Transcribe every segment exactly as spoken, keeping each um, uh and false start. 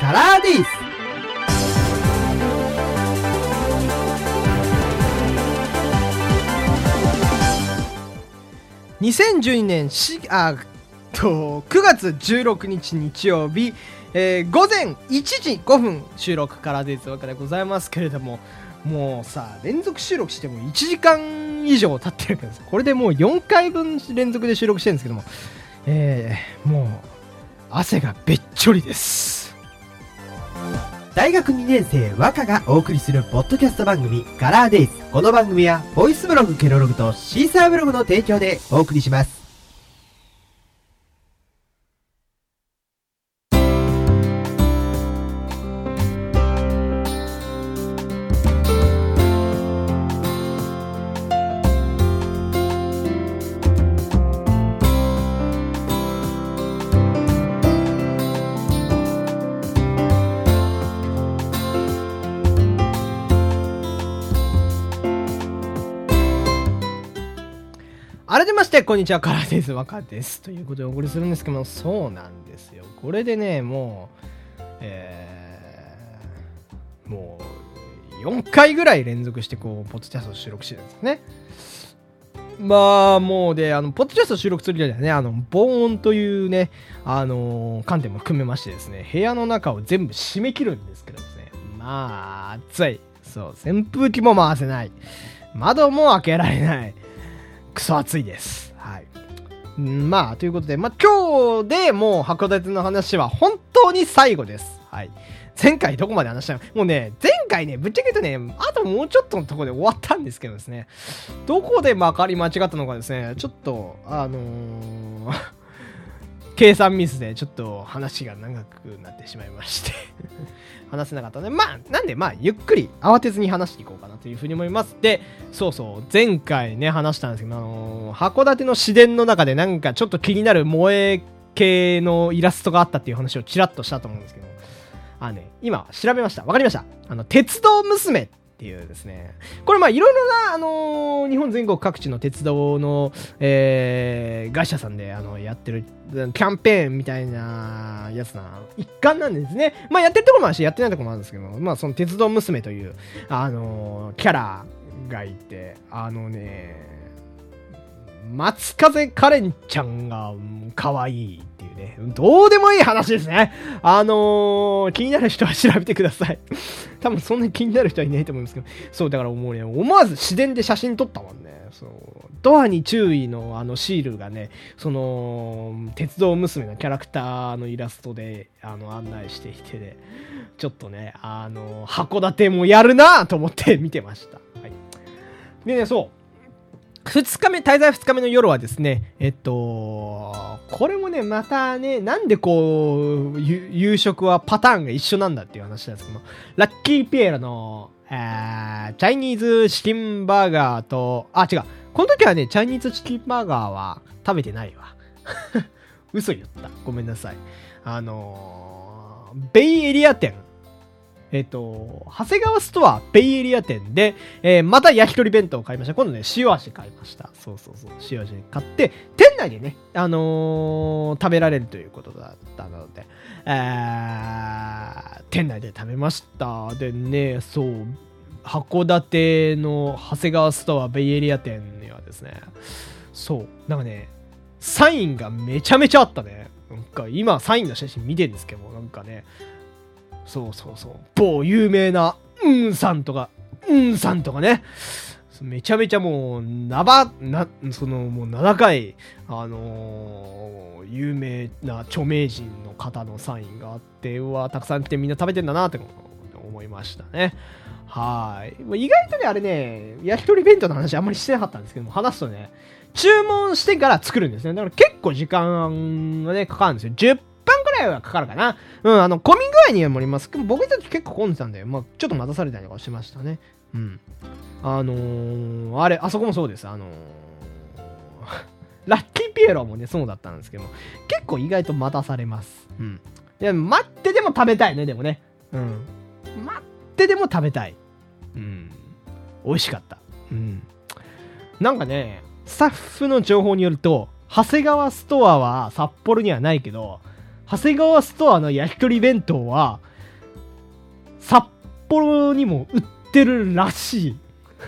カラーデイズ。にせんじゅうにねんしあとくがつじゅうろくにち日曜日、えー、午前いちじごふん収録カラーデイズわけでございますけれども、もうさ連続収録してもいちじかん以上経ってるわけです。これでもうよんかいぶん連続で収録してるんですけども、えー、もう汗がべっちょりです。大学にねん生和歌がお送りするポッドキャスト番組カラーデイズ。この番組はボイスブログケロログとシーサーブログの提供でお送りします。改めましてこんにちは、カラーデイズ若ですということでお送りするんですけども、そうなんですよ。これでねもう、えー、もうよんかいぐらい連続してこうポッドキャストを収録してるんですね。まあもうであのポッドキャストを収録するにはね、あの防音というねあのー、観点も含めましてですね、部屋の中を全部閉め切るんですけどですね、まあ暑い。そう扇風機も回せない、窓も開けられない、クソ暑いです。はい。まあということで、まあ今日でもう函館の話は本当に最後です。はい。前回どこまで話したの？もうね、前回ね、ぶっちゃけ言うとね、あともうちょっとのところで終わったんですけどですね、どこでまかり間違ったのかですね、ちょっと、あのー、計算ミスでちょっと話が長くなってしまいまして話せなかったので、まあなんでまあゆっくり慌てずに話していこうかなというふうに思います。で、そうそう前回ね話したんですけど、あのー、函館の市電の中でなんかちょっと気になる萌え系のイラストがあったっていう話をちらっとしたと思うんですけど、あのね今調べました。わかりました。あの鉄道娘っていうですね、これまあいろいろな、あのー、日本全国各地の鉄道の、えー、会社さんであのやってるキャンペーンみたいなやつな一環なんですね。まあやってるところもあるしやってないところもあるんですけど、まあその鉄道娘というあのー、キャラがいて、あのね松風カレンちゃんが可愛いっていうね、どうでもいい話ですね。あのー、気になる人は調べてください。多分そんなに気になる人はいないと思うんですけど、そうだからもうね、思わず自然で写真撮ったもんね。そうドアに注意のあのシールがね、その鉄道娘のキャラクターのイラストであの案内していてね、ちょっとね、あの函館もやるなと思って見てました。はい。でね、そう。ふつかめ、滞在ふつかめの夜はですね、えっと、これもね、またね、なんでこう、夕食はパターンが一緒なんだっていう話なんですけども、ラッキーピエロの、えー、チャイニーズチキンバーガーと、あ、違う。この時はね、チャイニーズチキンバーガーは食べてないわ。嘘言った。ごめんなさい。あのー、ベイエリア店。えっと、長谷川ストアベイエリア店で、えー、また焼き鳥弁当を買いました。今度ね、塩味買いました。そうそうそう。塩味買って、店内でね、あのー、食べられるということだったので、えー、店内で食べました。でね、そう、函館の長谷川ストアベイエリア店にはですね、そう、なんかね、サインがめちゃめちゃあったね。なんか今、サインの写真見てるんですけども、なんかね、そうそうそう。某有名な、うんさんとか、うんさんとかね。めちゃめちゃもう、なば、な、その、もう名高い、あのー、有名な著名人の方のサインがあって、うわ、たくさん来てみんな食べてんだなって思いましたね。はい。意外とね、あれね、焼き鳥弁当の話あんまりしてなかったんですけども、話すとね、注文してから作るんですね。だから結構時間がね、かかるんですよ。じゅっぷんくらいはかかるかな。うん、あの、混み具合にはもります。僕たち結構混んでたんで、まあ、ちょっと待たされたりとかしましたね。うん。あのー、あれ、あそこもそうです。あのー、ラッキーピエロもね、そうだったんですけど、結構意外と待たされます。うん。で、待ってでも食べたいね、でもね。うん。待ってでも食べたい。うん。美味しかった。うん。なんかね、スタッフの情報によると、長谷川ストアは札幌にはないけど、長谷川ストアの焼き鳥弁当は、 札幌にも売ってるらしい。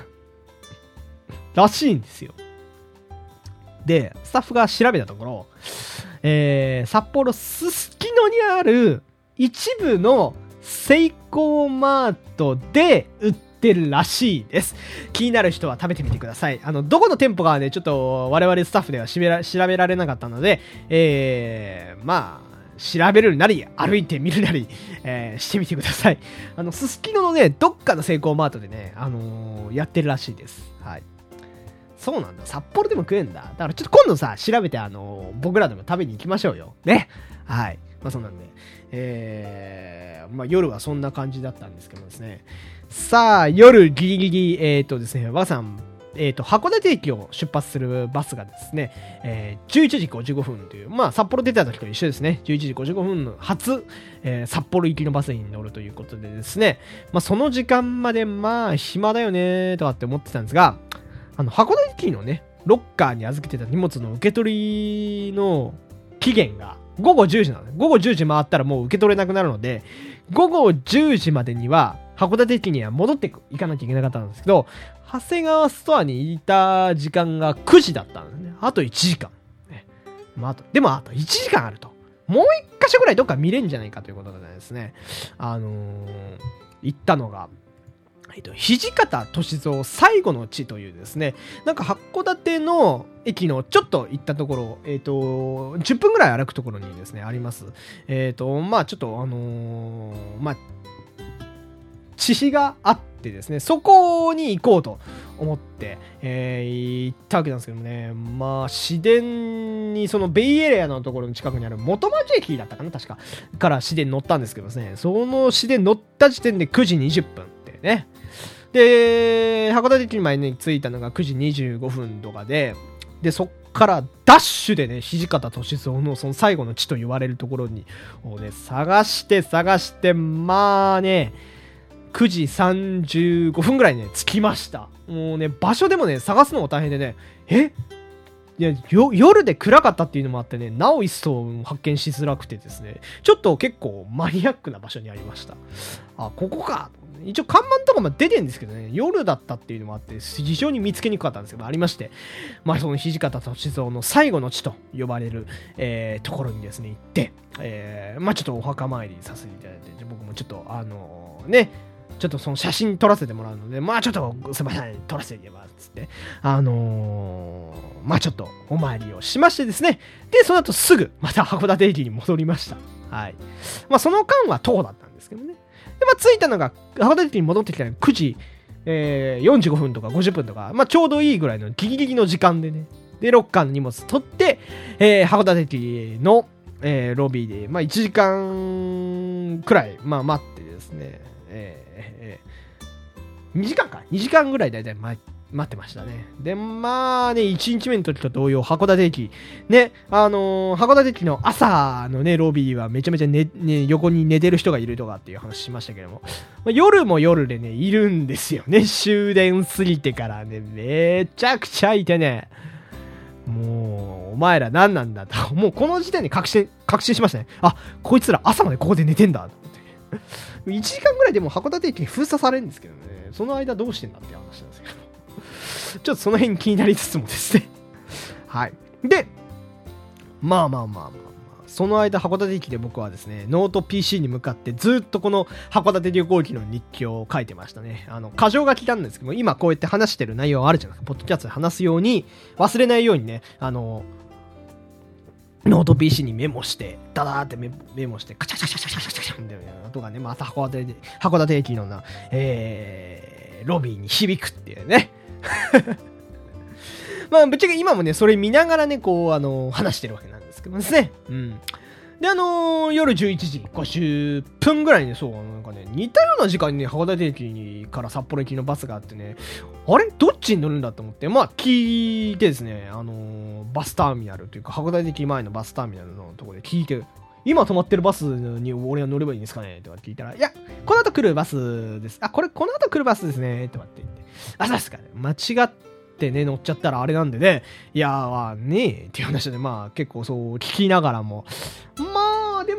らしいんですよ。で、スタッフが調べたところ、えー、札幌すすきのにある一部のセイコーマートで売ってるらしいです。気になる人は食べてみてください。あの、どこの店舗かはね、ちょっと我々スタッフでは調べられなかったので、えー、まあ、調べるなり、歩いてみるなり、えー、してみてください。あの、すすきののね、どっかのセイコーマートでね、あのー、やってるらしいです。はい。そうなんだ。札幌でも食えんだ。だからちょっと今度さ、調べて、あのー、僕らでも食べに行きましょうよ。ね。はい。まあそうなんで。えー、まあ夜はそんな感じだったんですけどですね。さあ、夜ギリギリ、えっ、ー、とですね、わさん、えっ、ー、と、函館駅を出発するバスがですね、えー、じゅういちじごじゅうごふんという、まあ、札幌出た時と一緒ですね。じゅういちじごじゅうごふんの初、えー、札幌行きのバスに乗るということでですね、まあ、その時間まで、まあ、暇だよねとかって思ってたんですが、あの、函館駅のね、ロッカーに預けてた荷物の受け取りの期限がごごじゅうじなので、ごごじゅうじ回ったらもう受け取れなくなるので、ごごじゅうじまでには、函館駅には戻っていかなきゃいけなかったんですけど、長谷川ストアにいた時間がくじだったんですね。あといちじかん。ね、まあ、あとでもあといちじかんあると。もう一箇所ぐらいどっか見れんじゃないかということでですね、あのー、行ったのが、えっと、土方歳三最後の地というですね、なんか函館の駅のちょっと行ったところ、えっと、じゅっぷんぐらい歩くところにですね、あります。えっと、まあちょっとあのー、まあ、地碑があってですね、そこに行こうと思って、えー、行ったわけなんですけどもね、まあ、市電に、そのベイエリアのところの近くにある元町駅だったかな、確か、から市電乗ったんですけどですね、その市電乗った時点でくじにじゅっぷんってね。で、函館駅前に着いたのがくじにじゅうごふんとかで、で、そっからダッシュでね、土方歳三のその最後の地と言われるところに、をね、探して探して、まあね、くじさんじゅうごふんぐらいね、着きました。もうね、場所でもね、探すのも大変でね、えいや、よ、夜で暗かったっていうのもあってね、なお一層発見しづらくてですね、ちょっと結構マニアックな場所にありました。あ、ここか。一応看板とかも出てるんですけどね、夜だったっていうのもあって、非常に見つけにくかったんですけど、ありまして、まあその土方歳三の最後の地と呼ばれる、えー、ところにですね、行って、えー、まあちょっとお墓参りさせていただいて、僕もちょっと、あのー、ね、ちょっとその写真撮らせてもらうので、まあちょっとすいません、撮らせていただきますつって、あのー、まあちょっとお参りをしましてですね、で、その後すぐまた函館駅に戻りました。はい。まあその間は徒歩だったんですけどね。で、まあ着いたのが、函館駅に戻ってきたのがくじ、えー、よんじゅうごふんとかごじゅっぷんとか、まあちょうどいいぐらいのギリギリの時間でね、で、ロッカーの荷物取って、えー、函館駅の、えー、ロビーで、まあいちじかんくらい、まあ待ってですね、えーえー、にじかんかにじかんぐらいだいたい待ってましたね。で、まあね、いちにちめの時と同様、函館駅。ね、あのー、函館駅の朝のね、ロビーはめちゃめちゃね、ね、横に寝てる人がいるとかっていう話しましたけども、まあ、夜も夜でね、いるんですよね。終電過ぎてからね、めちゃくちゃいてね、もう、お前ら何なんだと。もうこの時点で確信、確信しましたね。あ、こいつら朝までここで寝てんだと思って。いちじかんぐらいでも函館駅に封鎖されるんですけどね、その間どうしてんだって話なんですけど。ちょっとその辺気になりつつもですね。はい。で、まあまあまあまあまあ、その間函館駅で僕はですね、ノート ピーシー に向かってずっとこの函館旅行記の日記を書いてましたね。あの、箇条書きなんですけども、今こうやって話してる内容あるじゃないですか。ポッドキャストで話すように、忘れないようにね、あの、ノート ピーシー にメモして、ダダーってメメモして、カチャカチャカチャカチャカチャカチャみたいな音がね、また函館で、函館駅のな、えー、ロビーに響くっていうね。まあ、ぶっちゃけ今もね、それ見ながらね、こう、あのー、話してるわけなんですけどですね。うん。で、あのー、夜じゅういちじごじゅっぷんぐらいにね、そう、なんかね、似たような時間にね、函館駅から札幌駅のバスがあってね、あれどっちに乗るんだと思って、まあ、聞いてですね、あのー、バスターミナルというか、函館駅前のバスターミナルのところで聞いて、今止まってるバスに俺は乗ればいいんですかねとかって聞いたら、いや、この後来るバスです。あ、これ、この後来るバスですね。とかって言って。あ、そうですかね。間違ってね、乗っちゃったらあれなんでね。いやー、ねえっていう話で、まあ結構そう聞きながらも、まあでも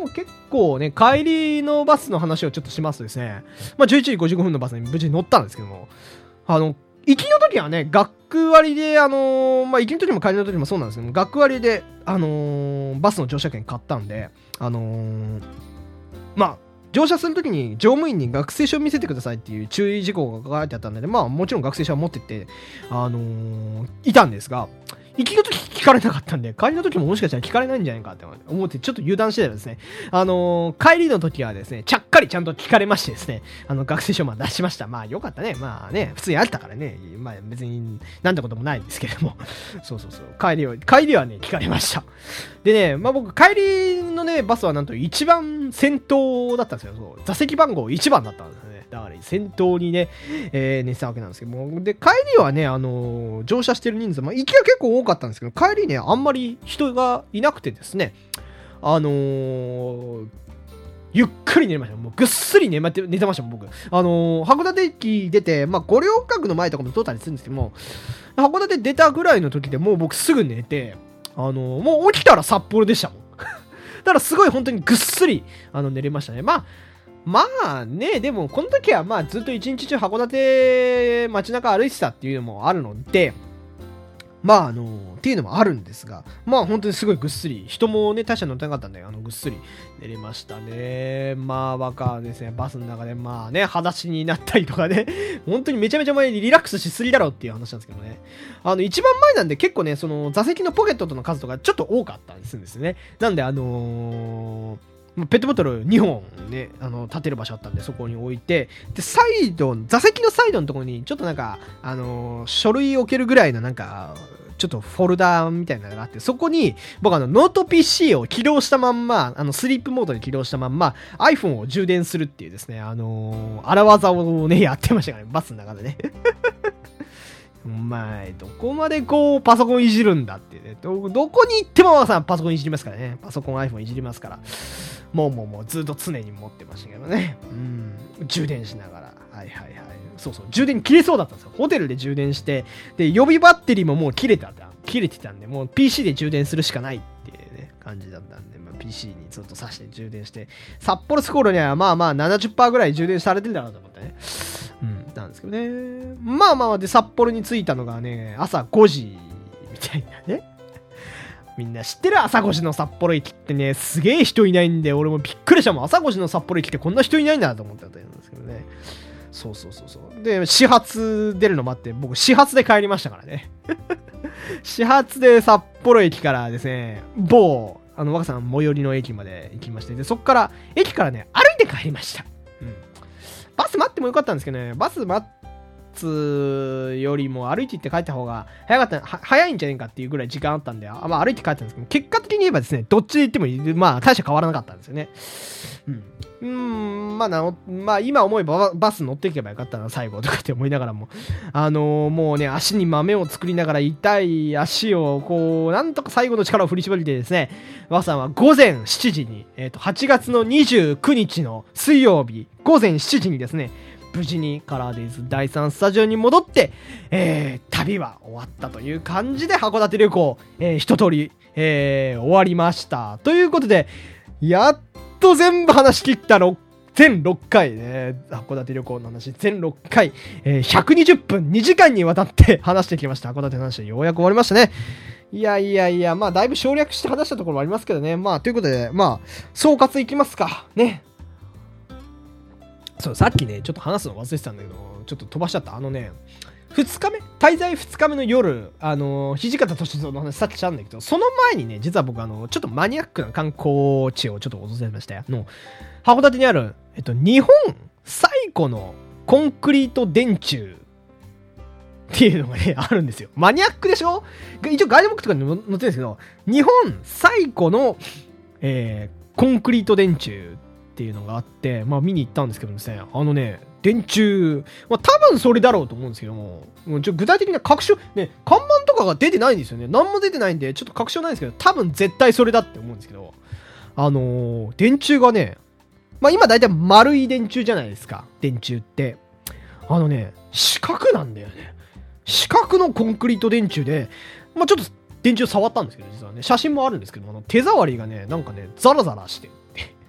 も結構ね、帰りのバスの話をちょっとしますとですね、まあ、じゅういちじごじゅうごふんのバスに無事に乗ったんですけども、あの、行きの時はね、学割で、あのー、まあ、行きの時も帰りの時もそうなんですけども、学割で、あのー、バスの乗車券買ったんで、あのー、まあ、乗車するときに乗務員に学生証を見せてくださいっていう注意事項が書かれてあったので、まあもちろん学生証は持ってって、あのー、いたんですが、行きの時聞かれなかったんで、帰りの時ももしかしたら聞かれないんじゃないかって思ってちょっと油断してたらですね、あのー、帰りの時はですね、ちゃっかりちゃんと聞かれましてですね、あの学生証まあ出しました。まあよかったね。まあね、普通にあったからね、まあ別になんてこともないんですけども、そうそうそう、帰りを、帰りはね、聞かれました。でね、まあ僕帰りのね、バスはなんと一番先頭だったんですよ。そう座席番号いちばんだったんですよね。だから先頭にね、えー、寝てたわけなんですけども、で、帰りはね、あのー、乗車してる人数、まあ行きは結構多かったんですけど、帰りね、あんまり人がいなくてですね、あのー、ゆっくり寝れました。もうぐっすり寝まて寝てましたもん、僕。あのー、函館駅出て、まあ、五稜郭の前とかも通ったりするんですけども、函館出たぐらいの時でもう僕すぐ寝て、あのー、もう起きたら札幌でしたもん。だからすごい本当にぐっすり、あの、寝れましたね。まあ、まあね、でもこの時はまあずっと一日中函館街中歩いてたっていうのもあるので、まああのっていうのもあるんですが、まあ本当にすごいぐっすり、人もね大した乗ってなかったんで、あのぐっすり寝れましたね。まあバカですね、バスの中でまあね裸足になったりとかね、本当にめちゃめちゃ前にリラックスしすぎだろうっていう話なんですけどね。あの一番前なんで結構ね、その座席のポケットの数とかちょっと多かったりするんですね。なんであのーペットボトルにほんね、あの、立てる場所あったんで、そこに置いて、で、サイド、座席のサイドのところに、ちょっとなんか、あのー、書類置けるぐらいのなんか、ちょっとフォルダーみたいなのがあって、そこに、僕あの、ノート ピーシー を起動したまんま、あの、スリープモードで起動したまんま、iPhone を充電するっていうですね、あのー、荒技をね、やってましたからね、バスの中でね。お前、どこまでこう、パソコンいじるんだってね。ど、どこに行ってもさんパソコンいじりますからね。パソコン、iPhone いじりますから。もうもうもうずっと常に持ってましたけどね。うん。充電しながら。はいはいはい。そうそう。充電切れそうだったんですよ。ホテルで充電して、で、予備バッテリーももう切れた。切れてたんで、もう ピーシー で充電するしかないっていうね、感じだったんで、まあ、ピーシー にずっと挿して充電して、札幌スコールにはまあまあ ななじゅっパーセント ぐらい充電されてるんだろうと思ってね。うん、なんですけどね。まあまあ、で、札幌に着いたのがね、朝ごじみたいなね。みんな知ってる？朝ごじの札幌駅ってね、すげえ人いないんで、俺もびっくりしたもん。朝ごじの札幌駅ってこんな人いないんだと思ってたんですけどね。そうそうそうそう。で、始発出るの待って、僕始発で帰りましたからね。始発で札幌駅からですね、某、あの、若さん最寄りの駅まで行きまして、で、そっから、駅からね、歩いて帰りました。うん。バス待ってもよかったんですけどね、バス待つよりも歩いて行って帰った方が早かった、は早いんじゃねえかっていうぐらい時間あったんで、あまあ歩いて帰ったんですけど、結果的に言えばですね、どっちで行っても、まあ大して変わらなかったんですよね。うん。うーん、まあな、まあ今思えばバス乗っていけばよかったな、最後とかって思いながらも。あのー、もうね、足に豆を作りながら痛い足を、こう、なんとか最後の力を振り絞りてですね、バスさんは午前しちじに、えっと、はちがつのにじゅうくにちの水曜日、午前しちじにですね、無事にカラーデイズだいさんスタジオに戻って、えー、旅は終わったという感じで函館旅行、えー、一通り、えー、終わりました。ということで、やっと全部話し切った全ろっかいね、函館旅行の話全ろっかい、えー、ひゃくにじゅっぷんにじかんにわたって話してきました。函館の話でようやく終わりましたね。いやいやいや、まあだいぶ省略して話したところもありますけどね。まあということで、まあ総括いきますかね。そう、さっきね、ちょっと話すの忘れてたんだけど、ちょっと飛ばしちゃった。あのね、ふつかめ滞在ふつかめの夜、あの、土方歳三の話さっきしたんだけど、その前にね、実は僕、あの、ちょっとマニアックな観光地をちょっと訪れましたよ。あの、函館にある、えっと、日本最古のコンクリート電柱っていうのがね、あるんですよ。マニアックでしょ？一応ガイドブックとかに載ってるんですけど、日本最古の、えー、コンクリート電柱っていうのがあって、まあ見に行ったんですけどですね、あのね、電柱、まあ多分それだろうと思うんですけども、もうちょ具体的な確証、ね、看板とかが出てないんですよね。何も出てないんで、ちょっと確証ないんですけど、多分絶対それだって思うんですけど、あのー、電柱がね、まあ今大体丸い電柱じゃないですか、電柱って。あのね、四角なんだよね。四角のコンクリート電柱で、まあちょっと電柱触ったんですけど、実はね、写真もあるんですけど、あの手触りがね、なんかね、ザラザラしてる。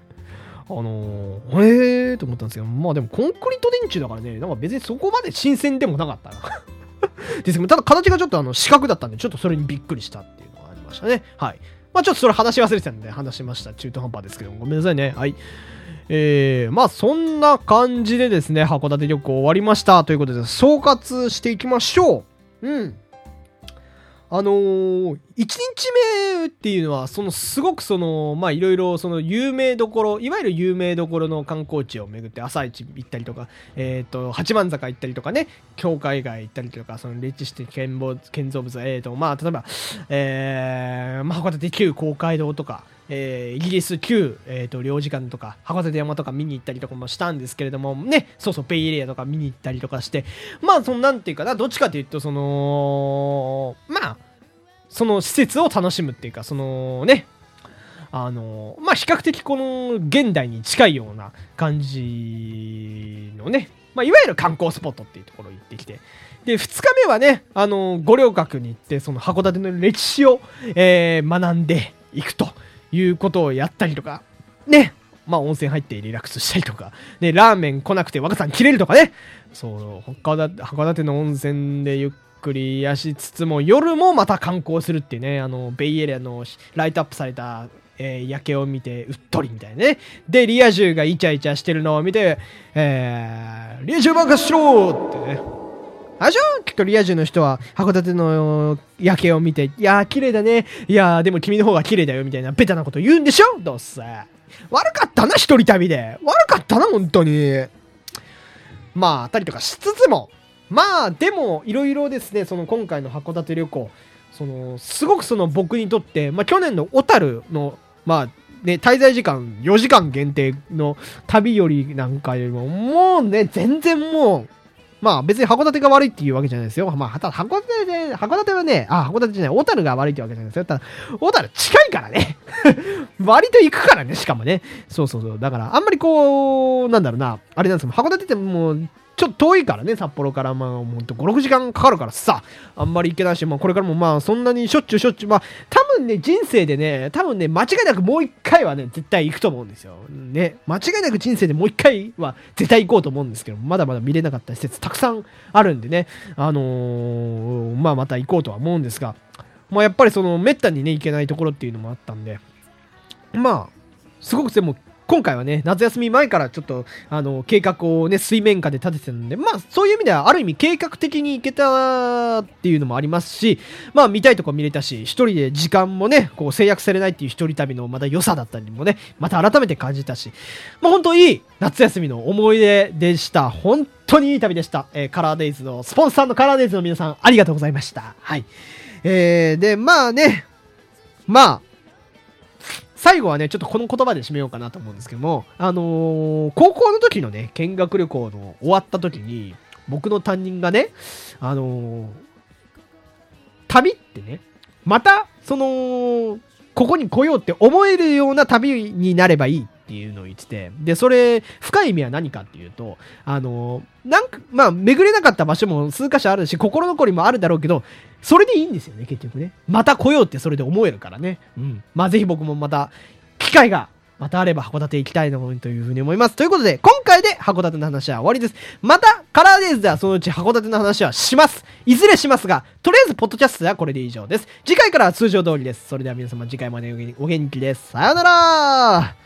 あのー、えーと思ったんですけど、まあでもコンクリート電柱だからね、なんか別にそこまで新鮮でもなかったな。ですけど、ただ形がちょっとあの四角だったんで、ちょっとそれにびっくりしたっていうのがありましたね。はい。まあちょっとそれ話し忘れてたんで話しました。中途半端ですけども、ごめんなさいね。はい。えー、まあそんな感じでですね、函館旅行終わりましたということで、総括していきましょう。うん。あのー、いちにちめっていうのは、そのすごくその、まあいろいろその有名どころ、いわゆる有名どころの観光地を巡って朝市行ったりとか、えっと、八幡坂行ったりとかね、教会街行ったりとか、その歴史的建造建造物、えっと、まあ例えば、えー、まあ函館旧公会堂とか、えー、イギリス旧、えーと、領事館とか、函館山とか見に行ったりとかもしたんですけれども、ね、そうそう、ベイエリアとか見に行ったりとかして、まあ、その、なんていうかな、どっちかというと、その、まあ、その施設を楽しむっていうか、そのね、あの、まあ、比較的この、現代に近いような感じのね、まあ、いわゆる観光スポットっていうところに行ってきて、で、ふつかめはね、あの、五稜郭に行って、その函館の歴史を、えー、学んでいくと。いうことをやったりとか、ね。まあ温泉入ってリラックスしたりとか、ね、ラーメン来なくて若さん切れるとかね。そう、函館、函館の温泉でゆっくり癒しつつも、夜もまた観光するっていうね、あの、ベイエリアのライトアップされた、えー、夜景を見てうっとりみたいなね。で、リア充がイチャイチャしてるのを見て、えー、リア充爆発しろってね。あれじゃんきっとリア充の人は函館の夜景を見て、いやー綺麗だね。いやーでも君の方が綺麗だよみたいなベタなこと言うんでしょどうせ。悪かったな、一人旅で。悪かったな、本当に。まあ、あったりとかしつつも、まあ、でも、いろいろですね、その今回の函館旅行、その、すごくその僕にとって、まあ去年の小樽の、まあ、ね、滞在時間よじかん限定の旅よりなんかよりも、もうね、全然もう、まあ別に函館が悪いっていうわけじゃないですよ。まあ、ただ函館で、函館はね、あ、函館じゃない、小樽が悪いってわけじゃないですよ。ただ、小樽近いからね。割と行くからね、しかもね。そうそうそう。だから、あんまりこう、なんだろうな、あれなんですよ。函館ってもう、ちょっと遠いからね、札幌からまあ、ほんとご、ろくじかんかかるからさ、あんまり行けないし、まあこれからもまあそんなにしょっちゅうしょっちゅう、まあ多分ね、人生でね、多分ね、間違いなくもう一回はね、絶対行くと思うんですよ。ね、間違いなく人生でもう一回は絶対行こうと思うんですけど、まだまだ見れなかった施設たくさんあるんでね、あのー、まあまた行こうとは思うんですが、まあやっぱりその、めったにね、行けないところっていうのもあったんで、まあ、すごくでも、今回はね、夏休み前からちょっと、あの、計画をね、水面下で立ててたんで、まあ、そういう意味では、ある意味計画的に行けたっていうのもありますし、まあ、見たいとこ見れたし、一人で時間もね、こう、制約されないっていう一人旅のまた良さだったりもね、また改めて感じたし、まあ、本当いい夏休みの思い出でした。本当にいい旅でした。えー、カラーデイズの、スポンサーのカラーデイズの皆さん、ありがとうございました。はい。えー、で、まあね、まあ、最後はね、ちょっとこの言葉で締めようかなと思うんですけども、あのー、高校の時のね、見学旅行の終わった時に、僕の担任がね、あのー、旅ってね、また、その、ここに来ようって思えるような旅になればいいっていうのを言ってて、で、それ、深い意味は何かっていうと、あのー、なんか、まあ、巡れなかった場所も数箇所あるし、心残りもあるだろうけど、それでいいんですよね、結局ね。また来ようってそれで思えるからね。うん。まあ、ぜひ僕もまた、機会が、またあれば函館行きたいなというふうに思います。ということで、今回で函館の話は終わりです。また、カラーデイズではそのうち函館の話はします。いずれしますが、とりあえず、ポッドキャストではこれで以上です。次回からは通常通りです。それでは皆様、次回までお元気です。さようなら。